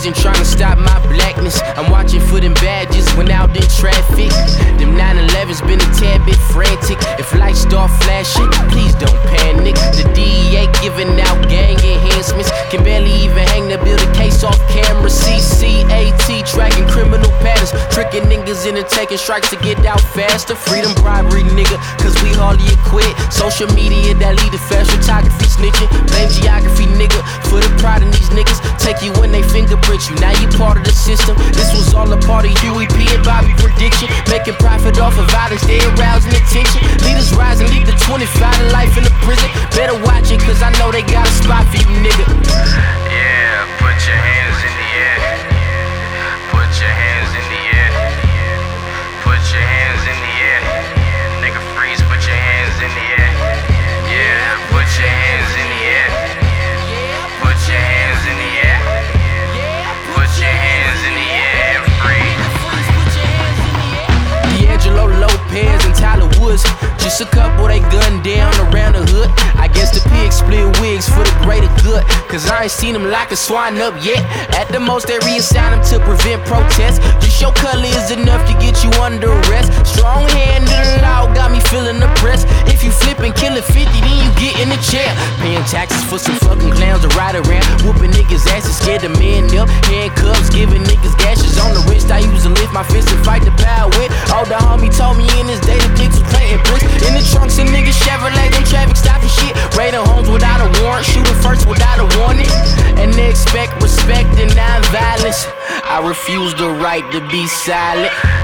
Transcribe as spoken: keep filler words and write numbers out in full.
prison trying to stop my blackness. I'm watching for them badges when out in traffic. Them nine elevens been a tad bit frantic. If lights start flashing, please don't panic. The D E A giving out gang enhancements. Can barely even hang to build a case off camera. C C A T tracking criminal patterns, tricking niggas into taking strikes to get out faster. Freedom bribery, nigga, cause we hardly equate. Social media that lead to flash photography snitching. Blame geography, nigga, for the pride in these niggas. Take you when they fingerprint you, now you part of the system. This was all a part of U E P and Bobby prediction. Making profit off of violence, they arousing attention. Leaders rise and leave the twenty-five to life in the prison. Better watch it, cause I know they got a spot for you, nigga. Yeah, put your hands in the air. Put your hands in the air. Put your hands in the air. Nigga freeze, put your hands in the air. Yeah, put your hands in the air. Put your hands in the air. Put your hands in the air and freeze. D'Angelo Lopez and Tyler Woods, just a couple they gunned down around the hood. I guess the pigs split wigs for the greater good, cause I ain't seen them lock a swine up yet. At the most they reassign them to prevent protests. Just your color is enough to get you under arrest. Strong hand of the law got me feeling oppressed. If you flip and kill a fifty, then you get in the chair. Paying taxes for some fucking clowns to ride around, whooping niggas' asses, scared the man up. Handcuffs, giving niggas gashes on the wrist. I used to lift my fist and fight the power with. All the homie told me in his day the dicks was planting bricks in the trunks of niggas Chevrolet, them traffic stopping shit. Raiding homes without a warrant, shooting first without a warning. And they expect respect and non-violence. I refuse the right to be silent.